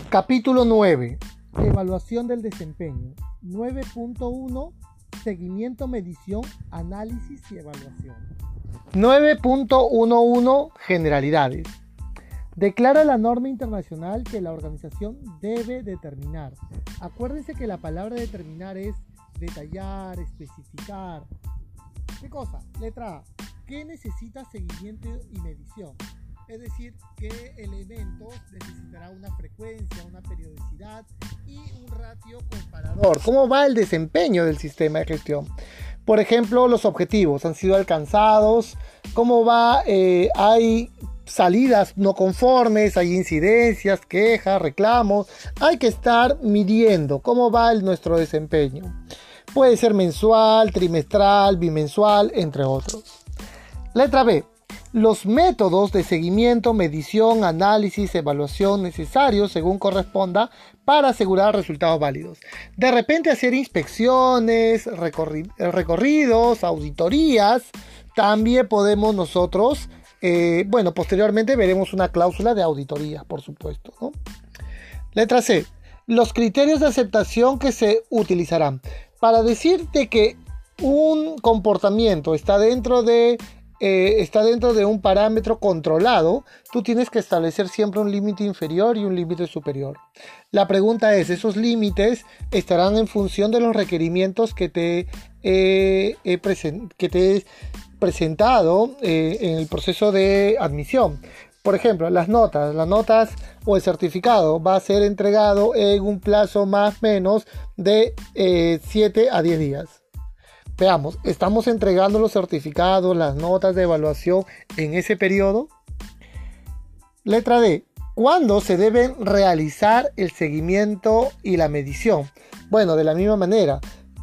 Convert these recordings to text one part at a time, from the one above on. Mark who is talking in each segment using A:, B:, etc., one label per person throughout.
A: Capítulo 9. Evaluación del desempeño. 9.1. Seguimiento, medición, análisis y evaluación. 9.11. Generalidades. Declara la norma internacional que la organización debe determinar. Acuérdense que la palabra determinar es detallar, especificar. ¿Qué cosa? Letra A. ¿Qué necesita seguimiento y medición? Es decir, qué elementos necesitará una frecuencia, una periodicidad y un ratio comparador. ¿Cómo va el desempeño del sistema de gestión? Por ejemplo, los objetivos han sido alcanzados. ¿Cómo va? Hay salidas no conformes, hay incidencias, quejas, reclamos. Hay que estar midiendo cómo va nuestro desempeño. Puede ser mensual, trimestral, bimensual, entre otros. Letra B. Los métodos de seguimiento, medición, análisis, evaluación necesarios según corresponda para asegurar resultados válidos. De repente hacer inspecciones, recorridos, auditorías. También podemos nosotros, posteriormente veremos una cláusula de auditoría, por supuesto, ¿no? Letra C. Los criterios de aceptación que se utilizarán. Para decirte que un comportamiento está dentro de un parámetro controlado, tú tienes que establecer siempre un límite inferior y un límite superior. La pregunta es, ¿esos límites estarán en función de los requerimientos que te he presentado en el proceso de admisión? Por ejemplo, las notas o el certificado va a ser entregado en un plazo más o menos de 7 a 10 días. Veamos, ¿estamos entregando los certificados, las notas de evaluación en ese periodo? Letra D. ¿Cuándo se deben realizar el seguimiento y la medición? Bueno, de la misma manera,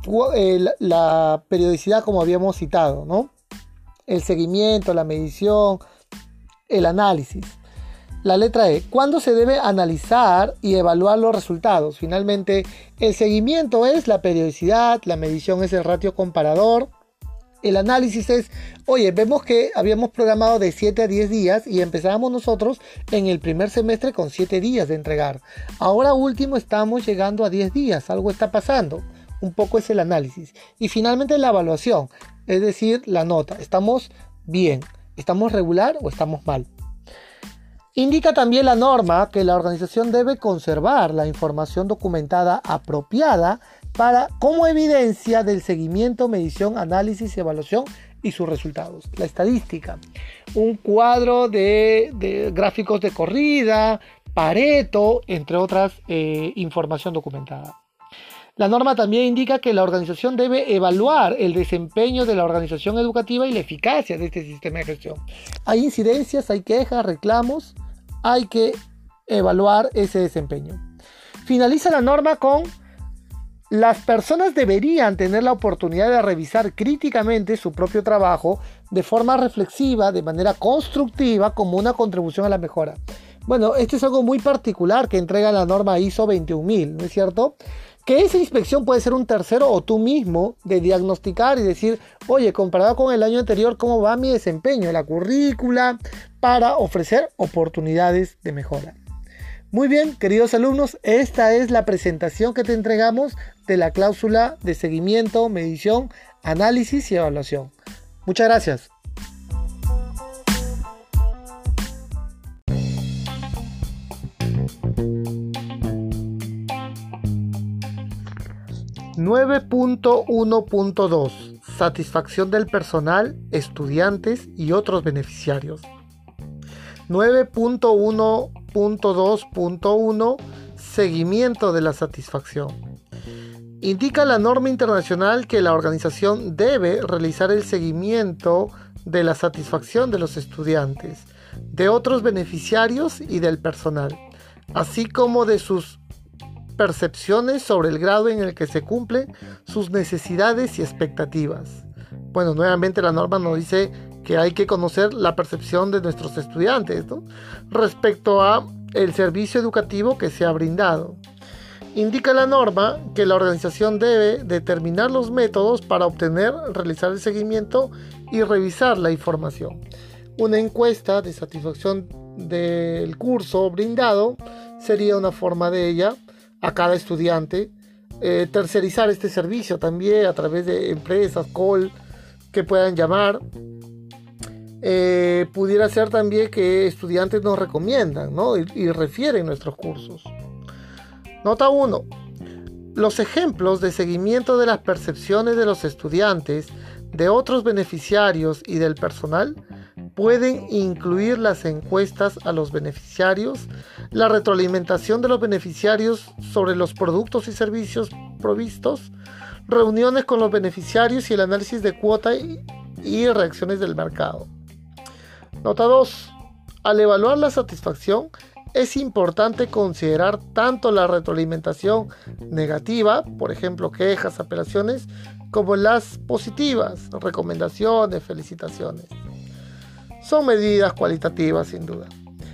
A: la periodicidad como habíamos citado, ¿no? El seguimiento, la medición, el análisis. La letra E. ¿Cuándo se debe analizar y evaluar los resultados? Finalmente, el seguimiento es la periodicidad, la medición es el ratio comparador, el análisis es, vemos que habíamos programado de 7 a 10 días y empezábamos nosotros en el primer semestre con 7 días de entregar. Ahora último estamos llegando a 10 días, algo está pasando. Un poco es el análisis. Y finalmente la evaluación, es decir, la nota. ¿Estamos bien? ¿Estamos regular o estamos mal? Indica también la norma que la organización debe conservar la información documentada apropiada como evidencia del seguimiento, medición, análisis, evaluación y sus resultados. La estadística, un cuadro de gráficos de corrida, Pareto, entre otras información documentada. La norma también indica que la organización debe evaluar el desempeño de la organización educativa y la eficacia de este sistema de gestión. Hay incidencias, hay quejas, reclamos, hay que evaluar ese desempeño. Finaliza la norma con: las personas deberían tener la oportunidad de revisar críticamente su propio trabajo de forma reflexiva, de manera constructiva, como una contribución a la mejora. Bueno, esto es algo muy particular que entrega la norma ISO 21000, ¿no es cierto? Que esa inspección puede ser un tercero o tú mismo de diagnosticar y decir, comparado con el año anterior, ¿cómo va mi desempeño? La currícula, para ofrecer oportunidades de mejora. Muy bien, queridos alumnos, esta es la presentación que te entregamos de la cláusula de seguimiento, medición, análisis y evaluación. Muchas gracias. (9.1.2) Satisfacción del personal, estudiantes y otros beneficiarios. 9.1.2.1 Seguimiento de la satisfacción. Indica la norma internacional que la organización debe realizar el seguimiento de la satisfacción de los estudiantes, de otros beneficiarios y del personal, así como de sus percepciones sobre el grado en el que se cumplen sus necesidades y expectativas. Bueno, nuevamente la norma nos dice que hay que conocer la percepción de nuestros estudiantes, ¿no?, respecto a el servicio educativo que se ha brindado. Indica la norma que la organización debe determinar los métodos para realizar el seguimiento y revisar la información. Una encuesta de satisfacción del curso brindado sería una forma de ella a cada estudiante. Tercerizar este servicio también a través de empresas, call, que puedan llamar. Pudiera ser también que estudiantes nos recomiendan, ¿no? y refieren nuestros cursos. Nota 1. Los ejemplos de seguimiento de las percepciones de los estudiantes, de otros beneficiarios y del personal pueden incluir las encuestas a los beneficiarios, la retroalimentación de los beneficiarios sobre los productos y servicios provistos, reuniones con los beneficiarios y el análisis de cuota y reacciones del mercado. Nota 2. Al evaluar la satisfacción, es importante considerar tanto la retroalimentación negativa, por ejemplo, quejas, apelaciones, como las positivas, recomendaciones, felicitaciones. Son medidas cualitativas, sin duda.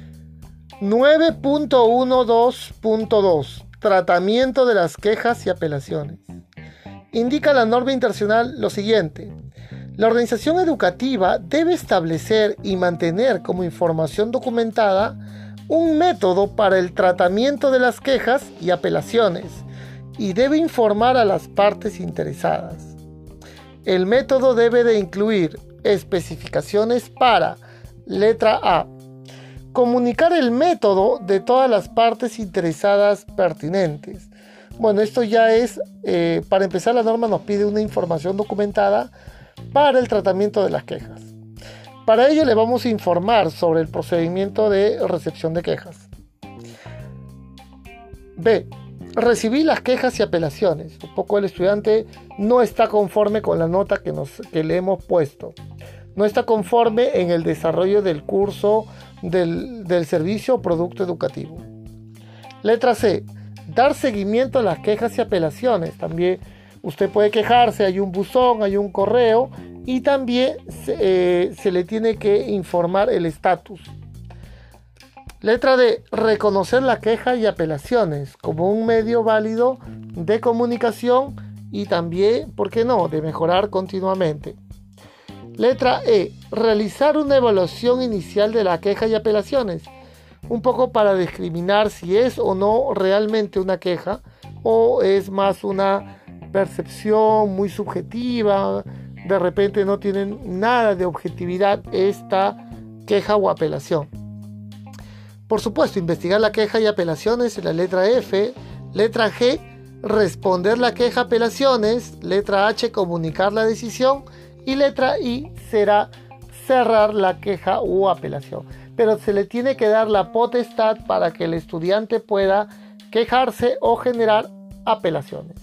A: 9.12.2. Tratamiento de las quejas y apelaciones. Indica la norma internacional lo siguiente: la organización educativa debe establecer y mantener como información documentada un método para el tratamiento de las quejas y apelaciones y debe informar a las partes interesadas. El método debe de incluir especificaciones para, letra A, comunicar el método de todas las partes interesadas pertinentes. Bueno, esto ya es, para empezar, la norma nos pide una información documentada para el tratamiento de las quejas. Para ello le vamos a informar sobre el procedimiento de recepción de quejas. B. Recibir las quejas y apelaciones. Un poco el estudiante no está conforme con la nota que le hemos puesto. No está conforme en el desarrollo del curso del servicio o producto educativo. Letra C. Dar seguimiento a las quejas y apelaciones. También usted puede quejarse, hay un buzón, hay un correo y también se le tiene que informar el estatus. Letra D. Reconocer la queja y apelaciones como un medio válido de comunicación y también, ¿por qué no?, de mejorar continuamente. Letra E. Realizar una evaluación inicial de la queja y apelaciones, un poco para discriminar si es o no realmente una queja o es más una percepción muy subjetiva, de repente no tienen nada de objetividad esta queja o apelación. Por supuesto, investigar la queja y apelaciones en la letra F. Letra G, responder la queja y apelaciones. Letra H, comunicar la decisión. Y letra I será cerrar la queja o apelación. Pero se le tiene que dar la potestad para que el estudiante pueda quejarse o generar apelaciones.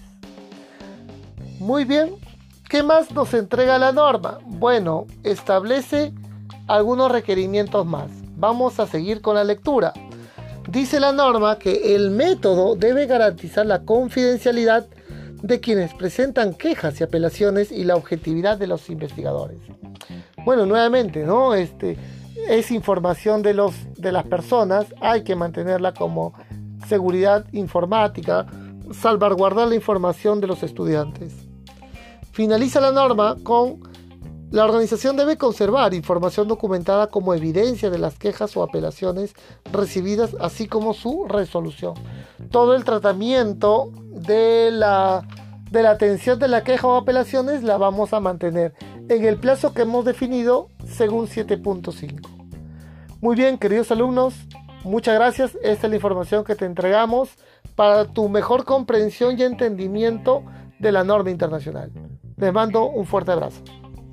A: Muy bien, ¿qué más nos entrega la norma? Bueno, establece algunos requerimientos más. Vamos a seguir con la lectura. Dice la norma que el método debe garantizar la confidencialidad de quienes presentan quejas y apelaciones y la objetividad de los investigadores. Bueno, nuevamente, ¿no? Es información de las personas, hay que mantenerla como seguridad informática, salvaguardar la información de los estudiantes. Finaliza la norma con: la organización debe conservar información documentada como evidencia de las quejas o apelaciones recibidas, así como su resolución. Todo el tratamiento de la atención de la queja o apelaciones la vamos a mantener en el plazo que hemos definido según 7.5. Muy bien, queridos alumnos, muchas gracias. Esta es la información que te entregamos para tu mejor comprensión y entendimiento de la norma internacional. Les mando un fuerte abrazo.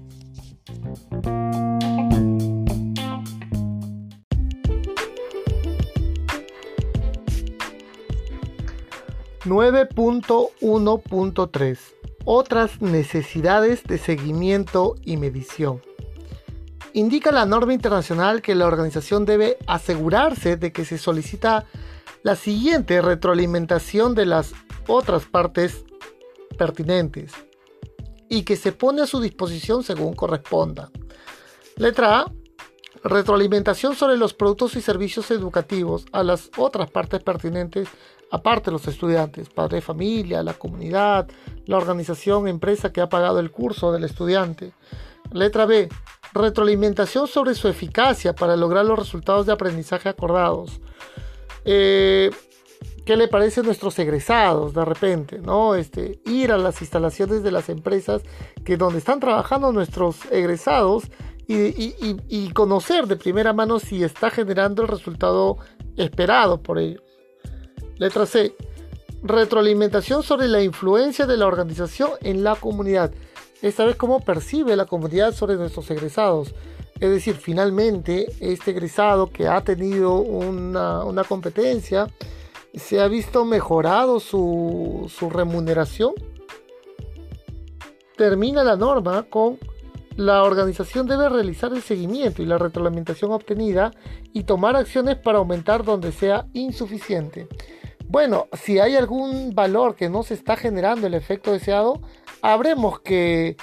A: (9.1.3) Otras necesidades de seguimiento y medición. Indica la norma internacional que la organización debe asegurarse de que se solicita la siguiente retroalimentación de las otras partes pertinentes y que se pone a su disposición según corresponda. Letra A. Retroalimentación sobre los productos y servicios educativos a las otras partes pertinentes, aparte de los estudiantes, padre de familia, la comunidad, la organización, empresa que ha pagado el curso del estudiante. Letra B. Retroalimentación sobre su eficacia para lograr los resultados de aprendizaje acordados. ¿Qué le parece a nuestros egresados de repente, ¿no? Ir a las instalaciones de las empresas donde están trabajando nuestros egresados y conocer de primera mano si está generando el resultado esperado por ellos. Letra C. Retroalimentación sobre la influencia de la organización en la comunidad. Esta vez, cómo percibe la comunidad sobre nuestros egresados. Es decir, finalmente, este egresado que ha tenido una competencia, ¿se ha visto mejorado su remuneración? Termina la norma con: la organización debe realizar el seguimiento y la retroalimentación obtenida y tomar acciones para aumentar donde sea insuficiente. Bueno, si hay algún valor que no se está generando el efecto deseado, habremos que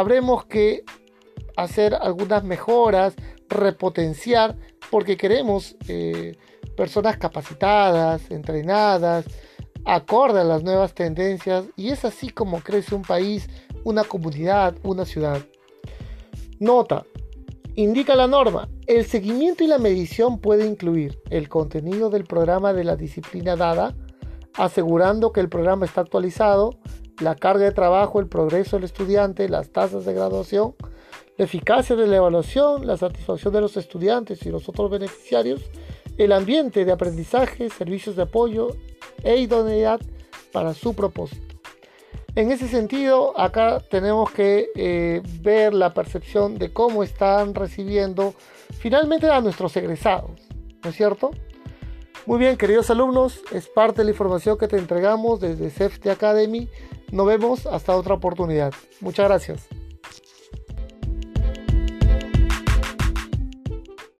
A: hacer algunas mejoras, repotenciar, porque queremos personas capacitadas, entrenadas, acorde a las nuevas tendencias, y es así como crece un país, una comunidad, una ciudad. Nota. Indica la norma: el seguimiento y la medición puede incluir el contenido del programa de la disciplina dada, asegurando que el programa está actualizado, la carga de trabajo, el progreso del estudiante, las tasas de graduación, la eficacia de la evaluación, la satisfacción de los estudiantes y los otros beneficiarios, el ambiente de aprendizaje, servicios de apoyo e idoneidad para su propósito. En ese sentido, acá tenemos que ver la percepción de cómo están recibiendo finalmente a nuestros egresados, ¿no es cierto? Muy bien, queridos alumnos, es parte de la información que te entregamos desde Safety Academy. Nos vemos hasta otra oportunidad. Muchas gracias.